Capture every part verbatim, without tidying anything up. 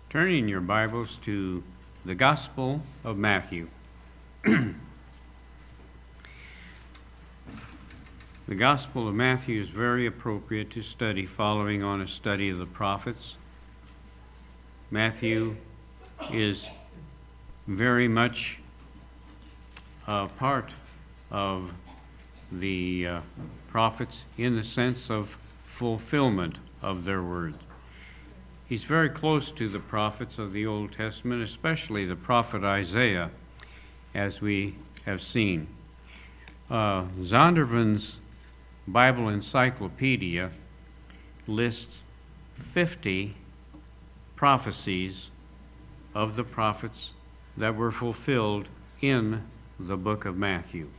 turning your Bibles to the Gospel of Matthew. The Gospel of Matthew is very appropriate to study following on a study of the prophets. Matthew is very much a part of the uh, prophets in the sense of fulfillment of their words. He's very close to the prophets of the Old Testament, especially the prophet Isaiah, as we have seen. Uh, Zondervan's Bible Encyclopedia lists fifty prophecies of the prophets that were fulfilled in the book of Matthew.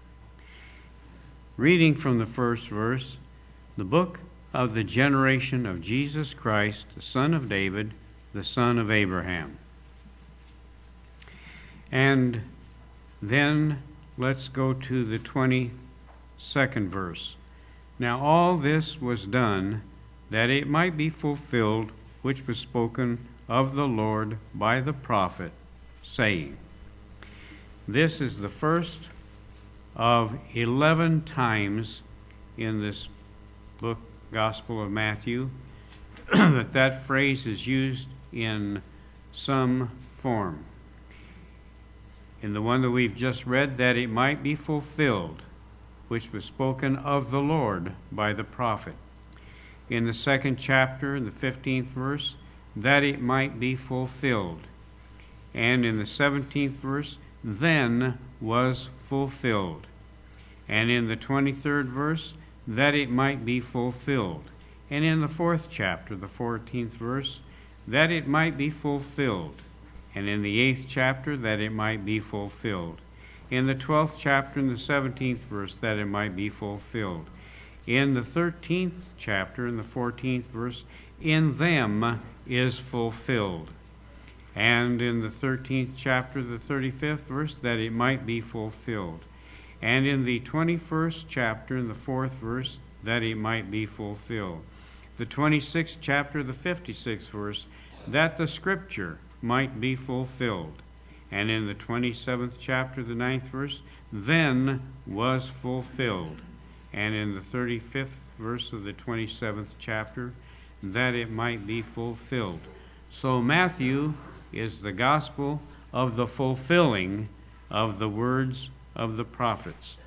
Reading from the first verse, the book of the generation of Jesus Christ, the son of David, the son of Abraham. And then let's go to the twenty-second verse. Now all this was done that it might be fulfilled which was spoken of the Lord by the prophet, saying. This is the first of eleven times in this book, Gospel of Matthew, that that phrase is used in some form. In the one that we've just read, that it might be fulfilled, which was spoken of the Lord by the prophet. In the second chapter, in the fifteenth verse, that it might be fulfilled. And in the seventeenth verse, then was fulfilled. And in the twenty-third verse, that it might be fulfilled. And in the fourth chapter, the fourteenth verse, that it might be fulfilled. And in the eighth chapter, that it might be fulfilled. In the twelfth chapter, in the seventeenth verse, that it might be fulfilled. In the thirteenth chapter, in the fourteenth verse, in them is fulfilled. And in the thirteenth chapter, the thirty-fifth verse, that it might be fulfilled. And in the twenty-first chapter, in the fourth verse, that it might be fulfilled. The twenty-sixth chapter, the fifty-sixth verse, that the scripture might be fulfilled. And in the twenty-seventh chapter, the ninth verse, then was fulfilled. And in the thirty-fifth verse of the twenty-seventh chapter, that it might be fulfilled. So Matthew is the gospel of the fulfilling of the words of the prophets.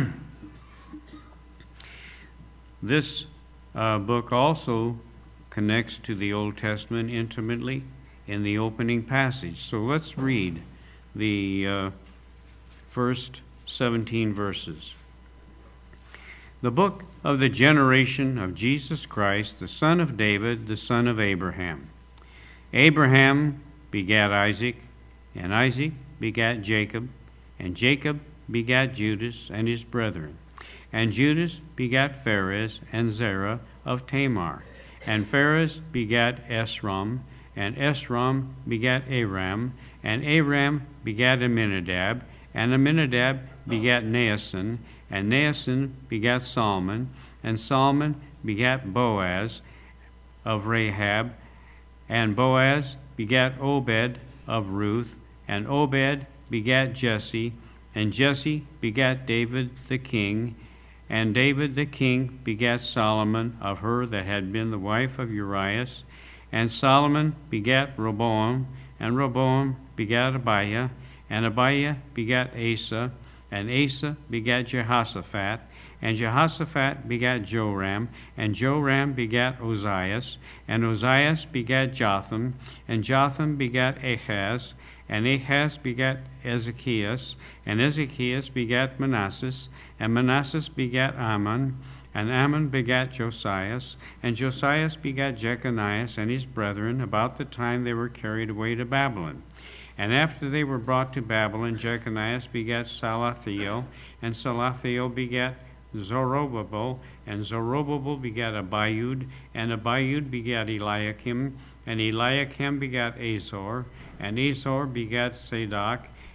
This uh, book also connects to the Old Testament intimately in the opening passage. So let's read the uh, first seventeen verses. The book of the generation of Jesus Christ, the son of David, the son of Abraham. Abraham begat Isaac, and Isaac begat Jacob, and Jacob begat Judas and his brethren. And Judas begat Phares and Zerah of Tamar. And Phares begat Esrom, and Esrom begat Aram, and Aram begat Aminadab, and Aminadab begat Naasson, and Naasson begat Salmon, and Salmon begat Boaz of Rahab, and Boaz begat Obed of Ruth, and Obed begat Jesse, and Jesse begat David the king, and David the king begat Solomon of her that had been the wife of Urias, and Solomon begat Rehoboam, and Rehoboam begat Abiah, and Abiah begat Asa, and Asa begat Jehoshaphat, and Jehoshaphat begat Joram, and Joram begat Ozias, and Ozias begat Jotham, and Jotham begat Ahaz, and Ahaz begat Ezekias, and Ezekias begat Manasseh, and Manasseh begat Ammon, and Ammon begat Josias, and Josias begat Jeconias and his brethren about the time they were carried away to Babylon. And after they were brought to Babylon, Jeconias begat Salathiel, and Salathiel begat Zorobabel, and Zorobabel begat Abiud, and Abiud begat Eliakim, and Eliakim begat Azor, and Azor begat Sadoc,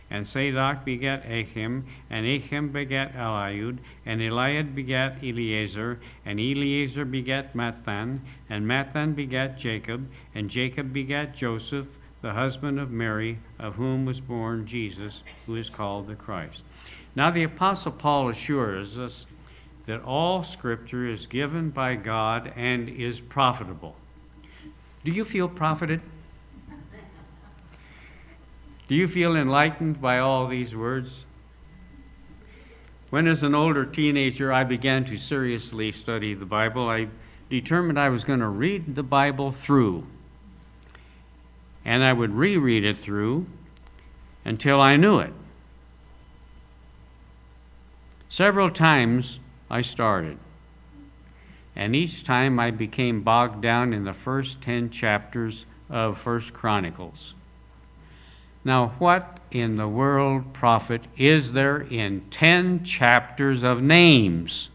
And Zadok begat Achim, and Achim begat Eliud, and Eliud begat Eleazar, and Eleazar begat Matthan, and Matthan begat Jacob, and Jacob begat Joseph, the husband of Mary, of whom was born Jesus, who is called the Christ. Now the Apostle Paul assures us that all Scripture is given by God and is profitable. Do you feel profited? Do you feel enlightened by all these words? When as an older teenager I began to seriously study the Bible, I determined I was going to read the Bible through. And I would reread it through until I knew it. Several times I started, and each time I became bogged down in the first ten chapters of First Chronicles. Now, what in the world profit is there in ten chapters of names?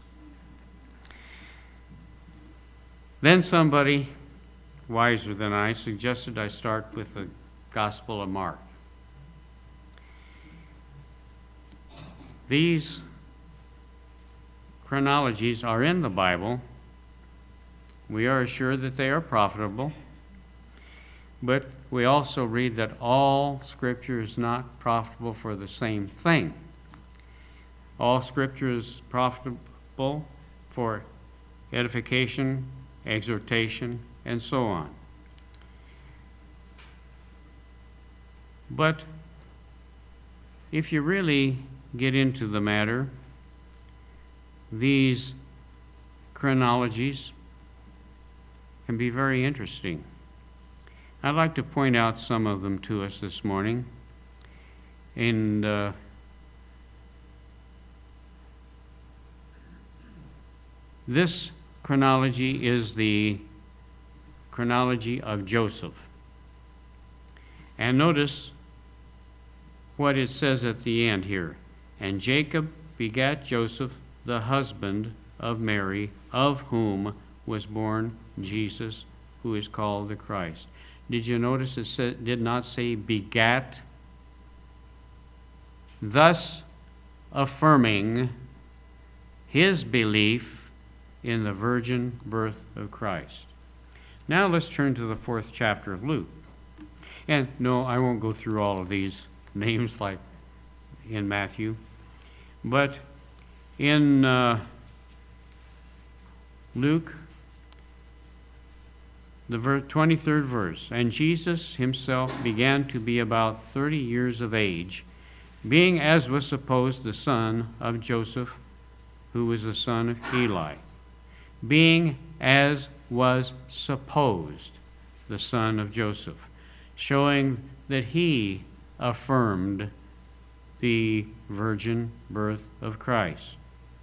Then somebody wiser than I suggested I start with the Gospel of Mark. These chronologies are in the Bible. We are assured that they are profitable, but we also read that all Scripture is not profitable for the same thing. All Scripture is profitable for edification, exhortation, and so on. But if you really get into the matter, these chronologies can be very interesting. I'd like to point out some of them to us this morning. And uh, this chronology is the chronology of Joseph. And notice what it says at the end here. And Jacob begat Joseph, the husband of Mary, of whom was born Jesus, who is called the Christ. Did you notice it said, did not say begat? Thus affirming his belief in the virgin birth of Christ. Now let's turn to the fourth chapter of Luke. And no, I won't go through all of these names like in Matthew. But in uh, Luke, the twenty-third verse, and Jesus himself began to be about thirty years of age, being, as was supposed, the son of Joseph, who was the son of Eli. Being, as was supposed, the son of Joseph, showing that he affirmed the virgin birth of Christ.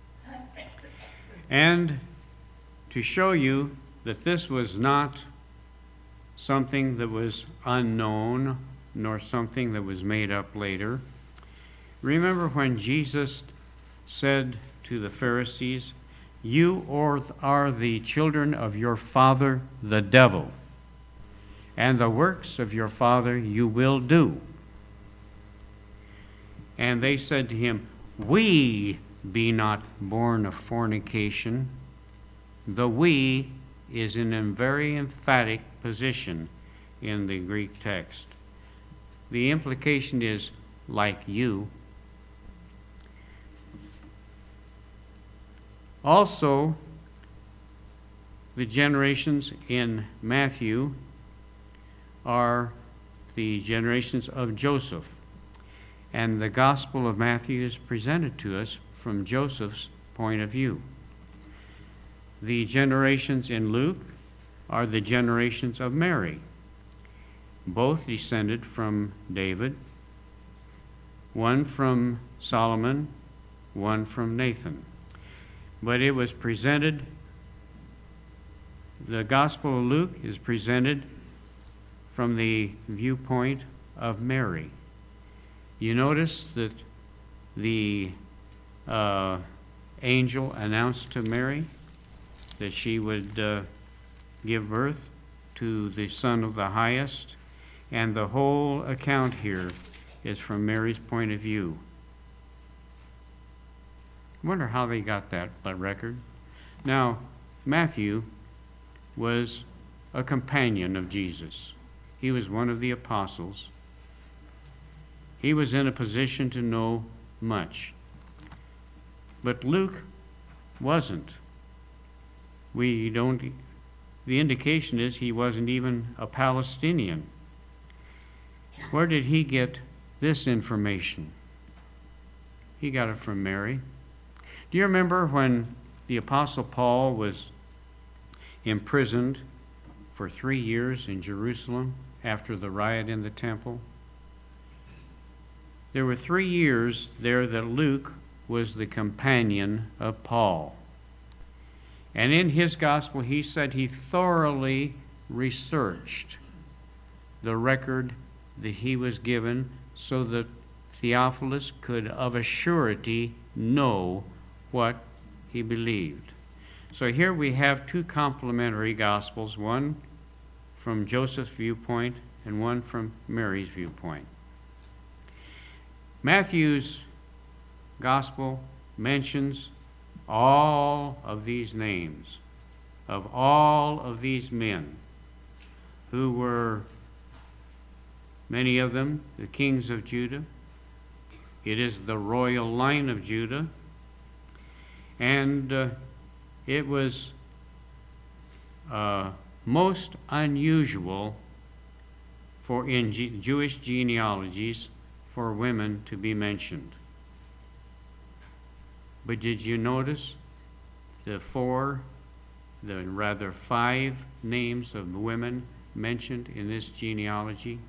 And to show you that this was not something that was unknown, nor something that was made up later. Remember when Jesus said to the Pharisees, "You are the children of your father, the devil, and the works of your father you will do." And they said to him, "We be not born of fornication." The "we" is in a very emphatic position in the Greek text. The implication is like you. Also, the generations in Matthew are the generations of Joseph. And the Gospel of Matthew is presented to us from Joseph's point of view. The generations in Luke are the generations of Mary, both descended from David, one from Solomon, one from Nathan. But it was presented, the Gospel of Luke is presented from the viewpoint of Mary. You notice that the uh, angel announced to Mary that she would uh, give birth to the Son of the Highest, and the whole account here is from Mary's point of view. I wonder how they got that, that record. Now, Matthew was a companion of Jesus. He was one of the apostles. He was in a position to know much. But Luke wasn't. We don't, the indication is he wasn't even a Palestinian. Where did he get this information? He got it from Mary. Do you remember when the Apostle Paul was imprisoned for three years in Jerusalem after the riot in the temple? There were three years there that Luke was the companion of Paul. And in his gospel, he said he thoroughly researched the record that he was given so that Theophilus could of a surety know what he believed. So here we have two complementary gospels, one from Joseph's viewpoint and one from Mary's viewpoint. Matthew's gospel mentions all of these names of all of these men who were, many of them, the kings of Judah. It is the royal line of Judah. And uh, it was uh, most unusual for in G- Jewish genealogies for women to be mentioned. But did you notice the four, the rather five names of women mentioned in this genealogy?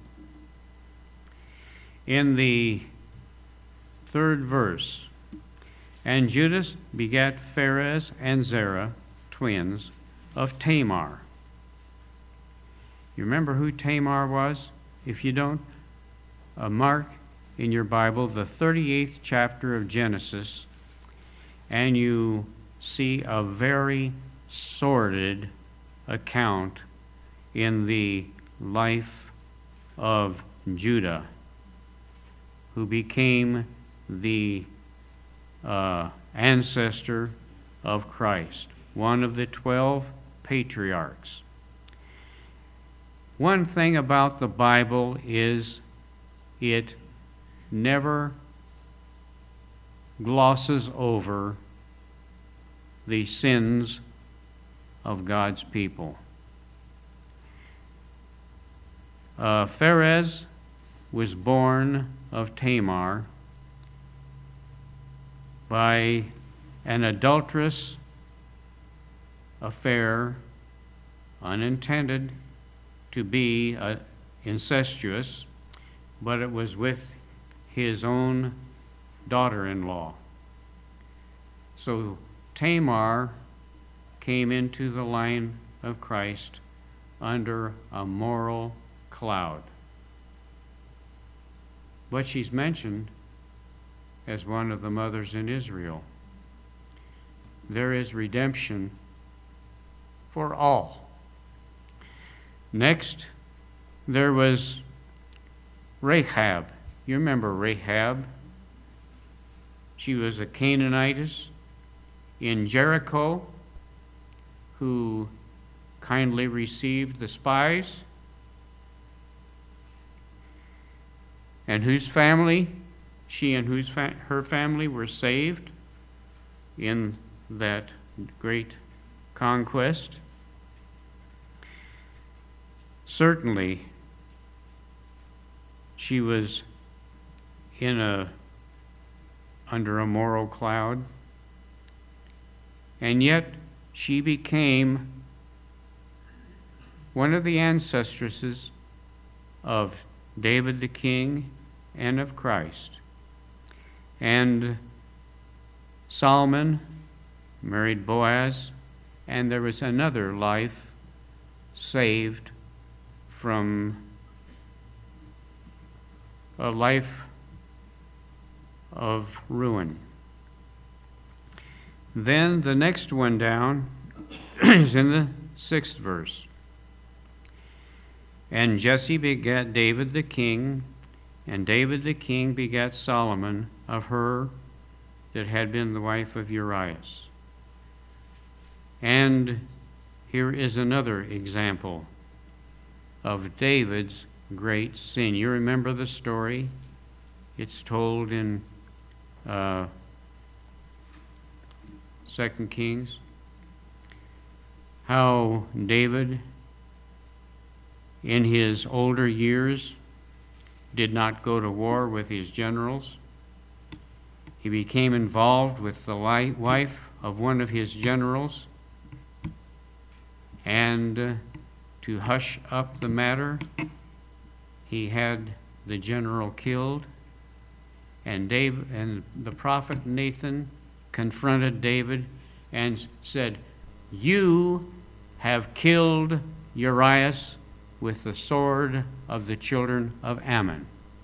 In the third verse, and Judas begat Pharez and Zerah, twins, of Tamar. You remember who Tamar was? If you don't, uh, mark in your Bible the thirty-eighth chapter of Genesis, and you see a very sordid account in the life of Judah, who became the uh, ancestor of Christ, one of the twelve patriarchs. One thing about the Bible is it never glosses over the sins of God's people. Uh, Pharez was born of Tamar by an adulterous affair, unintended to be uh, incestuous, but it was with his own daughter-in-law. So Tamar came into the line of Christ under a moral cloud. But she's mentioned as one of the mothers in Israel. There is redemption for all. Next, there was Rahab. You remember Rahab? She was a Canaanitess in Jericho who kindly received the spies, and whose family, she and whose fa- her family were saved in that great conquest. Certainly, she was in a under a moral cloud, and yet she became one of the ancestresses of David the king and of Christ. And Solomon married Boaz, and there was another life saved from a life of ruin. Then the next one down is in the sixth verse. And Jesse begat David the king And David the king begat Solomon of her that had been the wife of Urias. And here is another example of David's great sin. You remember the story? It's told in uh, Second Kings. How David, in his older years, did not go to war with his generals. He became involved with the wife of one of his generals, and uh, to hush up the matter, he had the general killed. And David and the prophet Nathan confronted David and said, "You have killed Urias with the sword of the children of Ammon."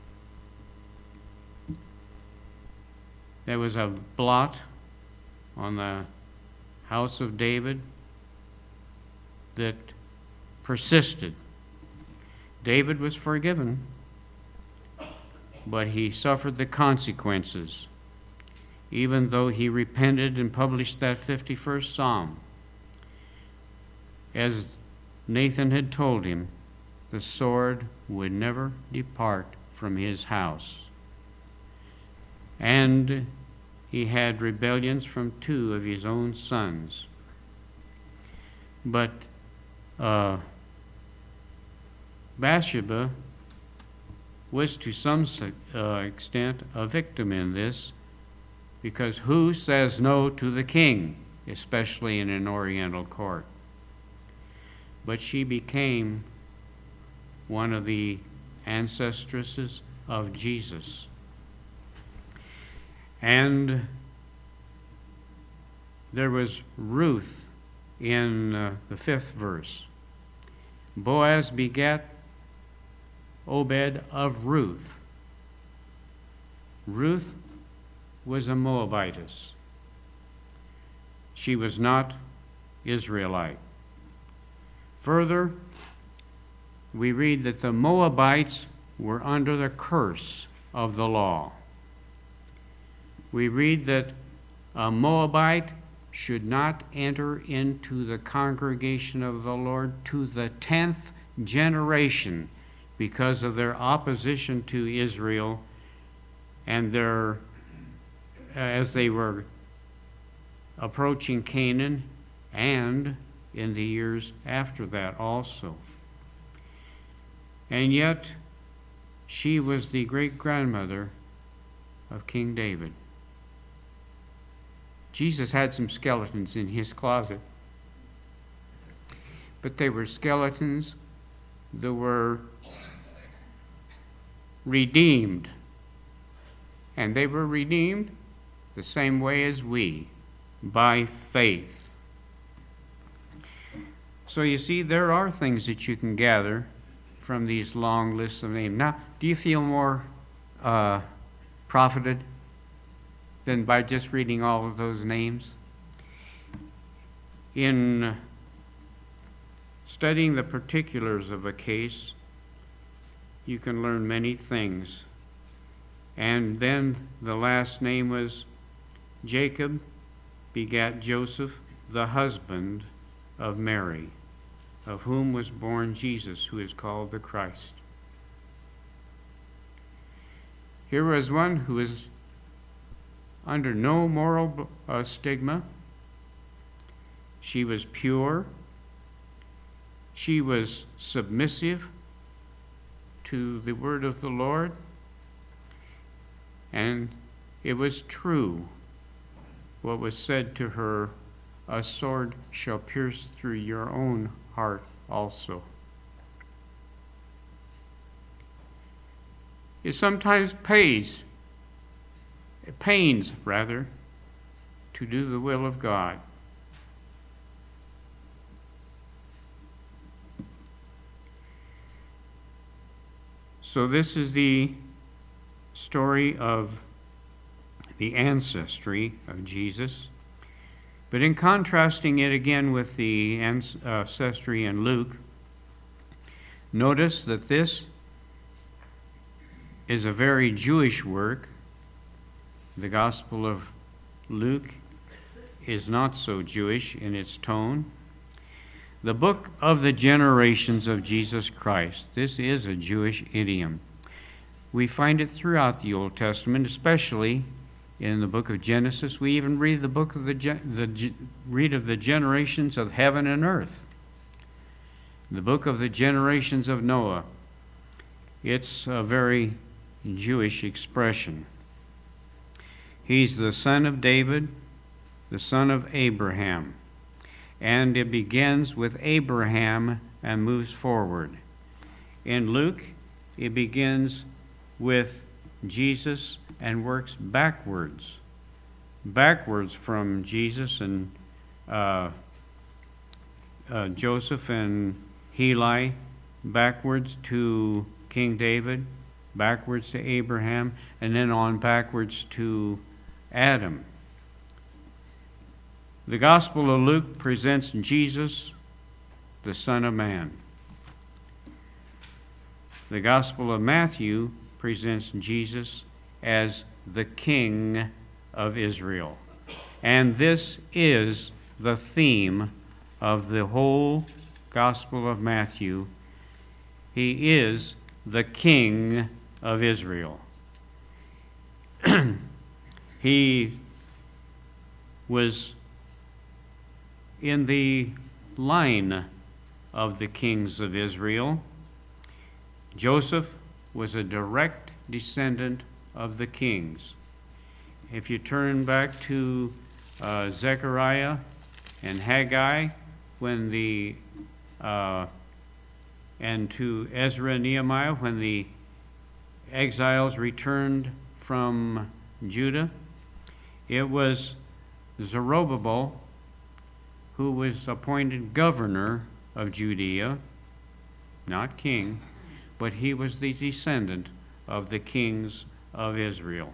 There was a blot on the house of David that persisted. David was forgiven, but he suffered the consequences, even though he repented and published that fifty-first Psalm. As Nathan had told him, the sword would never depart from his house. And he had rebellions from two of his own sons. But uh, Bathsheba was to some uh, extent a victim in this, because who says no to the king, especially in an Oriental court? But she became one of the ancestresses of Jesus. And there was Ruth in uh, the fifth verse. Boaz begat Obed of Ruth. Ruth was a Moabitess. She was not Israelite. Further, we read that the Moabites were under the curse of the law. We read that a Moabite should not enter into the congregation of the Lord to the tenth generation because of their opposition to Israel and their, as they were approaching Canaan, and in the years after that also. And yet, she was the great-grandmother of King David. Jesus had some skeletons in his closet, but they were skeletons that were redeemed. And they were redeemed the same way as we, by faith. So you see, there are things that you can gather from these long lists of names. Now, do you feel more uh, profited than by just reading all of those names? In studying the particulars of a case, you can learn many things. And then the last name was Jacob begat Joseph, the husband of Mary, of whom was born Jesus, who is called the Christ. Here was one who was under no moral uh, stigma. She was pure. She was submissive to the word of the Lord. And it was true what was said to her, "A sword shall pierce through your own heart also." It sometimes pays, it pains rather, to do the will of God. So this is the story of the ancestry of Jesus. But in contrasting it again with the ancestry in Luke, notice that this is a very Jewish work. The Gospel of Luke is not so Jewish in its tone. The book of the generations of Jesus Christ. This is a Jewish idiom. We find it throughout the Old Testament, especially in the book of Genesis. We even read the book of the, the read of the generations of heaven and earth. The book of the generations of Noah. It's a very Jewish expression. He's the son of David, the son of Abraham. And it begins with Abraham and moves forward. In Luke, it begins with Jesus and works backwards. Backwards from Jesus and uh, uh, Joseph and Heli, backwards to King David, backwards to Abraham, and then on backwards to Adam. The Gospel of Luke presents Jesus, the Son of Man. The Gospel of Matthew presents Jesus as the King of Israel. And this is the theme of the whole Gospel of Matthew. He is the King of Israel. He was in the line of the kings of Israel. Joseph was a direct descendant of the kings. If you turn back to uh, Zechariah and Haggai, when the uh, and to Ezra and Nehemiah, when the exiles returned from Judah, it was Zerubbabel who was appointed governor of Judea, not king, but he was the descendant of the kings of Israel.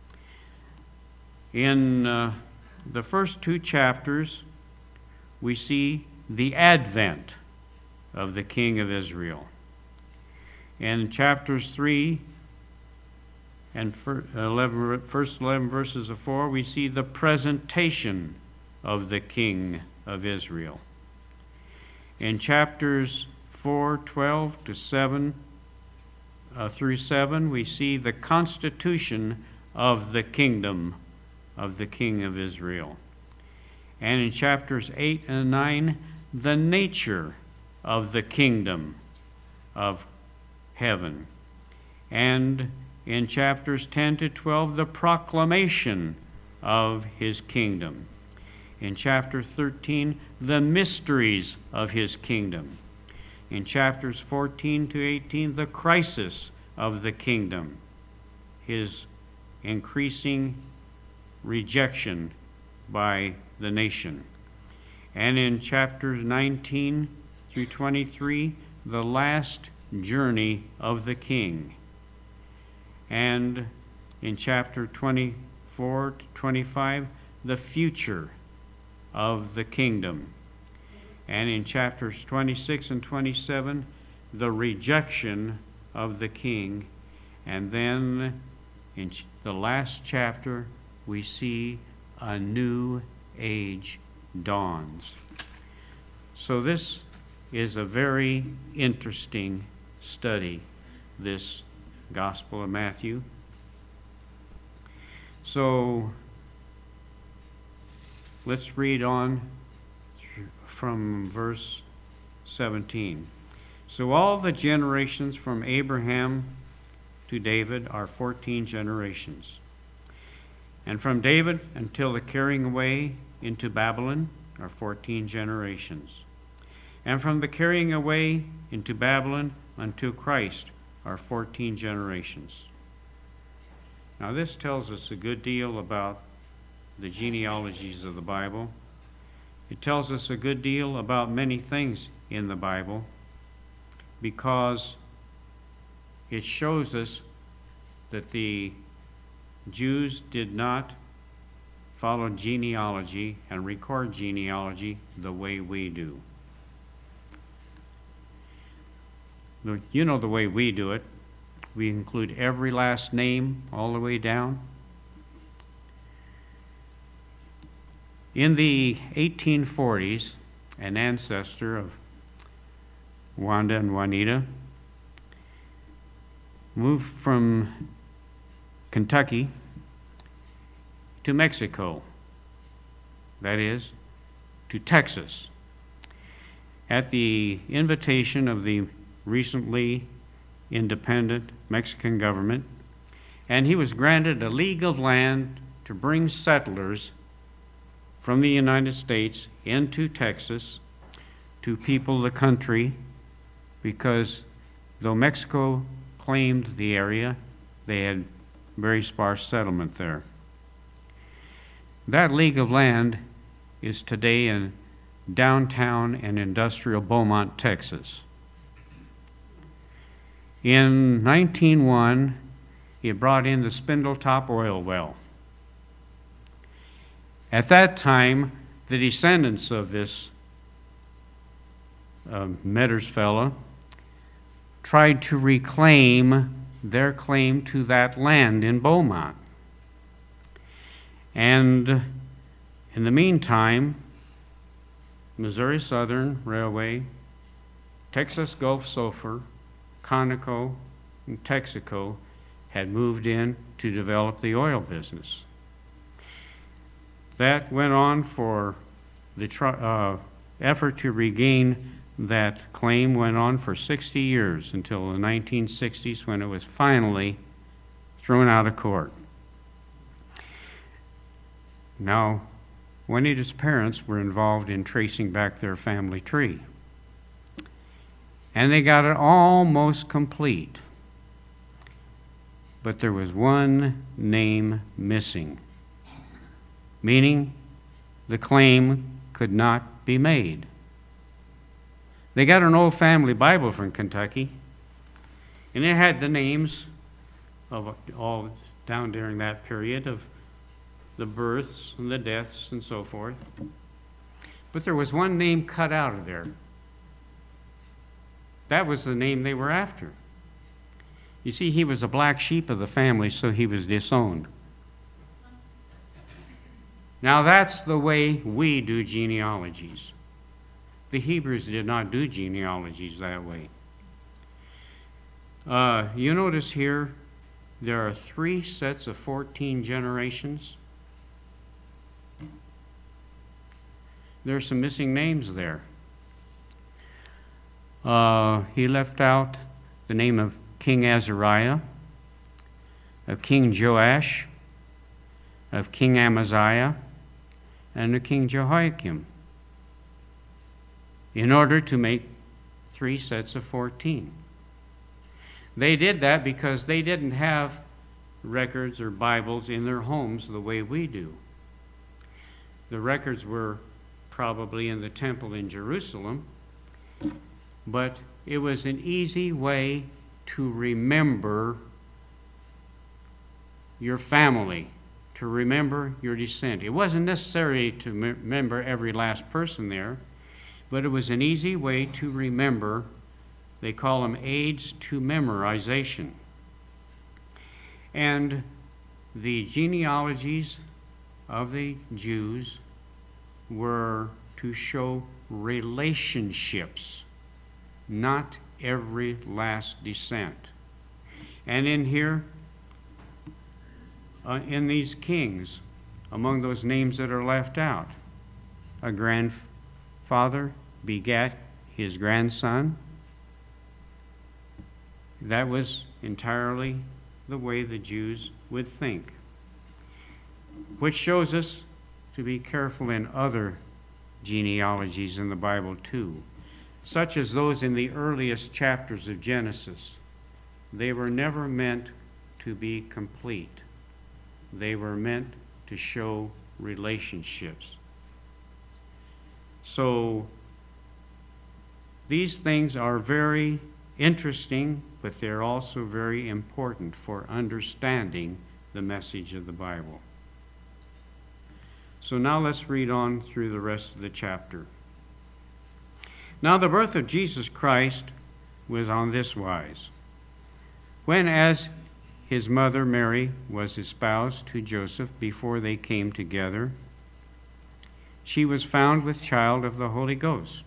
In uh, the first two chapters, we see the advent of the King of Israel. In chapters three and eleven, first eleven verses of four, we see the presentation of the King of Israel. In chapters four, twelve to seven uh, through seven, we see the constitution of the kingdom of the King of Israel. And in chapters eight and nine, the nature of the kingdom of heaven. And in chapters ten to twelve, the proclamation of his kingdom. In chapter thirteen, the mysteries of his kingdom. In chapters fourteen to eighteen, the crisis of the kingdom, his increasing rejection by the nation. And in chapters nineteen through twenty-three, the last journey of the king. And in chapter twenty-four to twenty-five, the future of the kingdom. And in chapters twenty-six and twenty-seven, the rejection of the king. And then in the last chapter, we see a new age dawns. So this is a very interesting study, this Gospel of Matthew. So let's read on from verse seventeen. So all the generations from Abraham to David are fourteen generations. And from David until the carrying away into Babylon are fourteen generations. And from the carrying away into Babylon until Christ are fourteen generations. Now this tells us a good deal about the genealogies of the Bible. It tells us a good deal about many things in the Bible because it shows us that the Jews did not follow genealogy and record genealogy the way we do. You know the way we do it. We include every last name all the way down. In the eighteen forties, an ancestor of Wanda and Juanita moved from Kentucky to Mexico, that is, to Texas, at the invitation of the recently independent Mexican government, and he was granted a league of land to bring settlers from the United States into Texas to people the country, because though Mexico claimed the area, they had very sparse settlement there. That league of land is today in downtown and industrial Beaumont, Texas. In nineteen oh one, it brought in the Spindletop oil well. At that time, the descendants of this uh, Metters fella tried to reclaim their claim to that land in Beaumont. And in the meantime, Missouri Southern Railway, Texas Gulf Sulphur, Conoco, and Texaco had moved in to develop the oil business. That went on for the tr- uh, effort to regain that claim went on for sixty years until the nineteen sixties, when it was finally thrown out of court. Now, Juanita's parents were involved in tracing back their family tree, and they got it almost complete. But there was one name missing, meaning the claim could not be made. They got an old family Bible from Kentucky, and it had the names of all down during that period of the births and the deaths and so forth. But there was one name cut out of there. That was the name they were after. You see, he was a black sheep of the family, so he was disowned. Now that's the way we do genealogies. The Hebrews did not do genealogies that way. Uh, you notice here there are three sets of fourteen generations. There are some missing names there. Uh, he left out the name of King Azariah, of King Joash, of King Amaziah, and of King Jehoiakim, in order to make three sets of fourteen. They did that because they didn't have records or Bibles in their homes the way we do. The records were probably in the temple in Jerusalem, but it was an easy way to remember your family, to remember your descent. It wasn't necessary to remember every last person there, but it was an easy way to remember. They call them aids to memorization. And the genealogies of the Jews were to show relationships, not every last descent. And in here, uh, in these kings, among those names that are left out, a grandfather begat his grandson. That was entirely the way the Jews would think, which shows us to be careful in other genealogies in the Bible too, such as those in the earliest chapters of Genesis. They were never meant to be complete. They were meant to show relationships. So these things are very interesting, but they're also very important for understanding the message of the Bible. So now let's read on through the rest of the chapter. Now the birth of Jesus Christ was on this wise. When, as his mother Mary was espoused to Joseph before they came together, she was found with child of the Holy Ghost.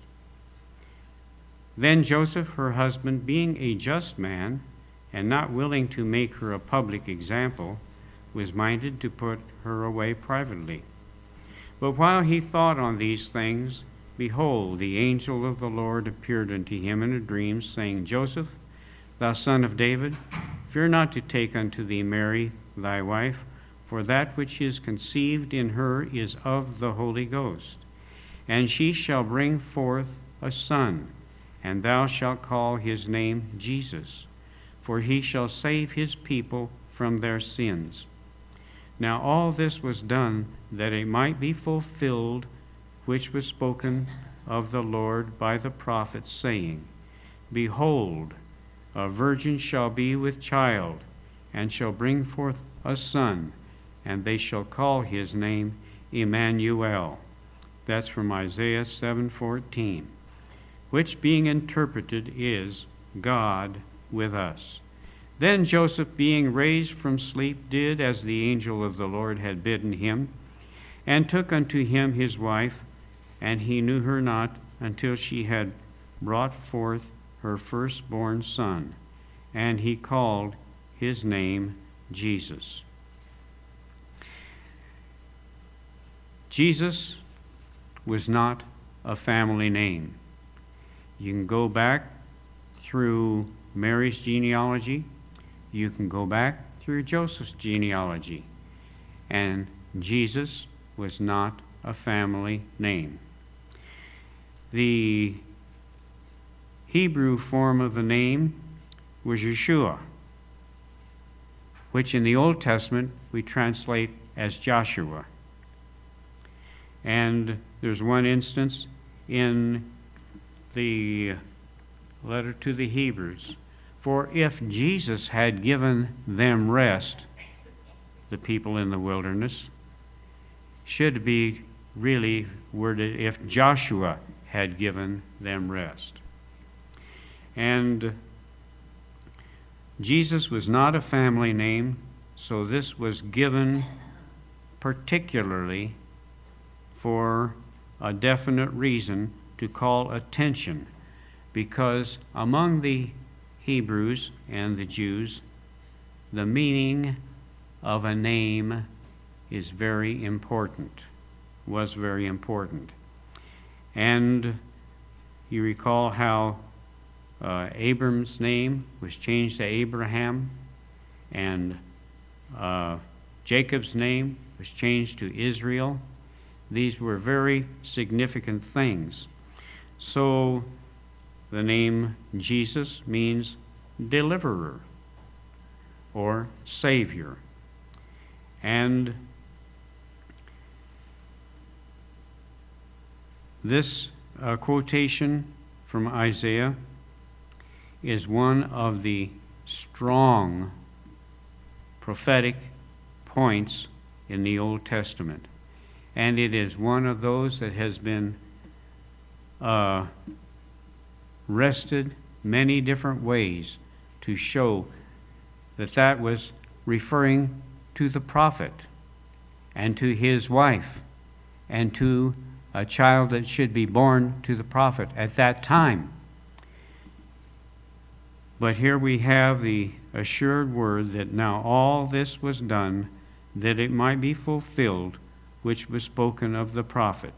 Then Joseph, her husband, being a just man, and not willing to make her a public example, was minded to put her away privately. But while he thought on these things, behold, the angel of the Lord appeared unto him in a dream, saying, Joseph, thou son of David, fear not to take unto thee Mary thy wife, for that which is conceived in her is of the Holy Ghost. And she shall bring forth a son, and thou shalt call his name Jesus, for he shall save his people from their sins. Now all this was done that it might be fulfilled which was spoken of the Lord by the prophet, saying, Behold, a virgin shall be with child, and shall bring forth a son, and they shall call his name Emmanuel. That's from Isaiah seven fourteen, which being interpreted is God with us. Then Joseph, being raised from sleep, did as the angel of the Lord had bidden him, and took unto him his wife, and he knew her not until she had brought forth her firstborn son, and he called his name Jesus. Jesus was not a family name. You can go back through Mary's genealogy. You can go back through Joseph's genealogy. And Jesus was not a family name. The Hebrew form of the name was Yeshua, which in the Old Testament we translate as Joshua. And there's one instance in the letter to the Hebrews. For if Jesus had given them rest, the people in the wilderness, should be really worded if Joshua had given them rest. And Jesus was not a family name, so this was given particularly for a definite reason to call attention, because among the Hebrews and the Jews, the meaning of a name is very important, was very important. And you recall how uh, Abram's name was changed to Abraham, and uh, Jacob's name was changed to Israel. These were very significant things. So the name Jesus means deliverer or savior. And this uh, quotation from Isaiah is one of the strong prophetic points in the Old Testament. And it is one of those that has been uh, wrested many different ways to show that that was referring to the prophet and to his wife and to a child that should be born to the prophet at that time. But here we have the assured word that now all this was done that it might be fulfilled which was spoken of the prophet.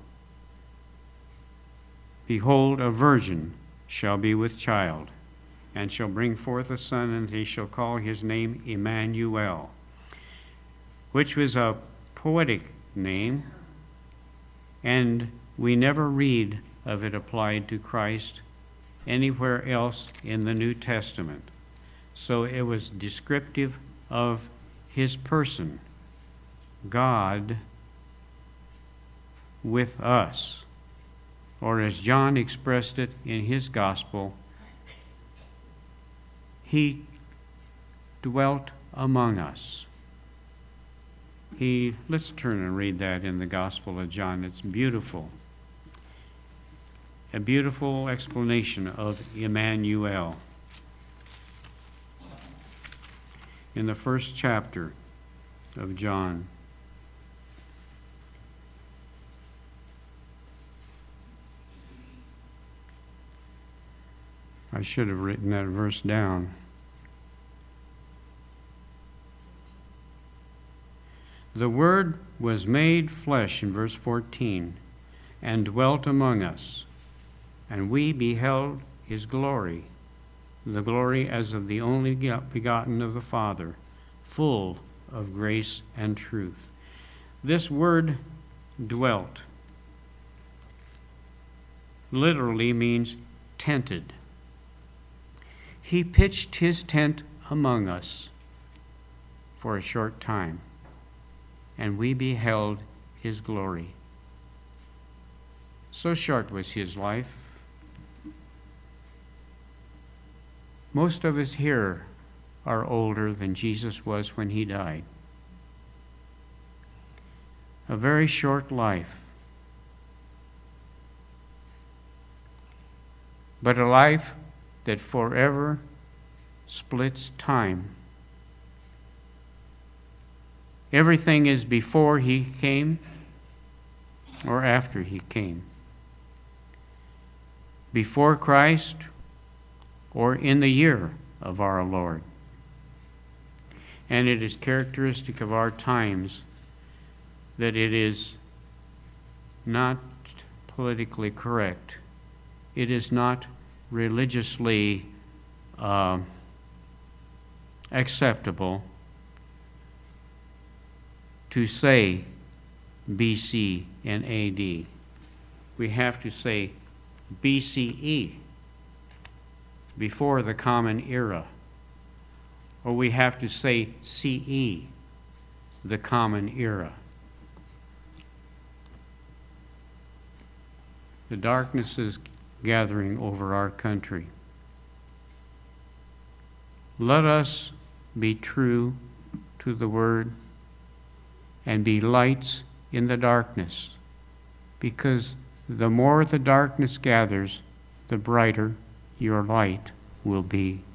Behold, a virgin shall be with child, and shall bring forth a son, and he shall call his name Emmanuel, which was a poetic name, and we never read of it applied to Christ anywhere else in the New Testament. So it was descriptive of his person, God with us. Or as John expressed it in his gospel, he dwelt among us. He, let's turn and read that in the Gospel of John. It's beautiful. A beautiful explanation of Emmanuel. in the first chapter of John. I should have written that verse down. The Word was made flesh, in verse fourteen, and dwelt among us, and we beheld his glory, the glory as of the only begotten of the Father, full of grace and truth. This word dwelt literally means tented. He pitched his tent among us for a short time, and we beheld his glory. So short was his life. Most of us here are older than Jesus was when he died. A very short life, but a life that forever splits time. Everything is before he came or after he came. Before Christ or in the year of our Lord. And it is characteristic of our times that it is not politically correct. It is not religiously uh, acceptable to say B C and A D. We have to say B C E, before the Common Era. Or we have to say C E, the Common Era. The darkness is gathering over our country. Let us be true to the Word and be lights in the darkness, because the more the darkness gathers, the brighter your light will be.